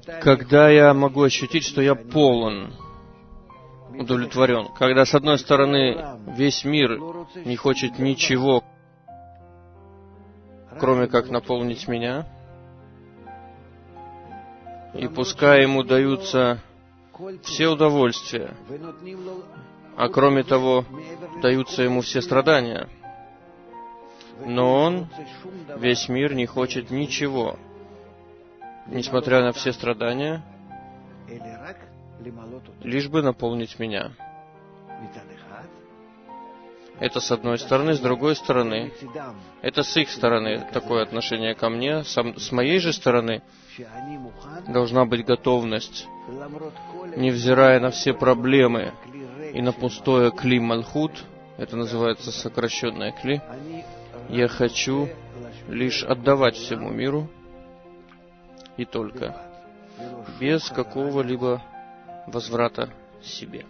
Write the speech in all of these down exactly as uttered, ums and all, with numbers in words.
когда я могу ощутить, что я полон, удовлетворен. Когда, с одной стороны, весь мир не хочет ничего, кроме как наполнить меня, и пускай ему даются все удовольствия, а кроме того, даются ему все страдания, но он, весь мир, не хочет ничего, несмотря на все страдания, лишь бы наполнить меня. Это с одной стороны. С другой стороны, это с их стороны такое отношение ко мне. С моей же стороны должна быть готовность, невзирая на все проблемы и на пустое кли Малхут, это называется сокращенное кли, я хочу лишь отдавать всему миру и только, без какого-либо возврата себе.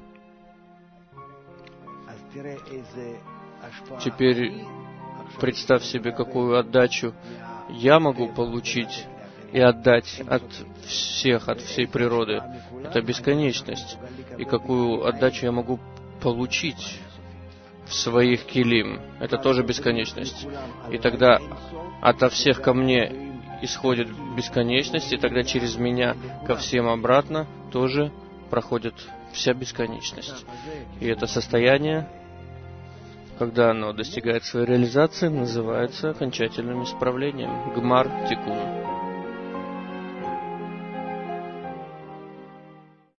Теперь представь себе, какую отдачу я могу получить и отдать от всех, от всей природы. Это бесконечность. И какую отдачу я могу получить в своих килим. Это тоже бесконечность. И тогда ото всех ко мне исходит бесконечность, и тогда через меня ко всем обратно тоже проходит вся бесконечность. И это состояние, когда оно достигает своей реализации, называется окончательным исправлением. Гмар Тикун.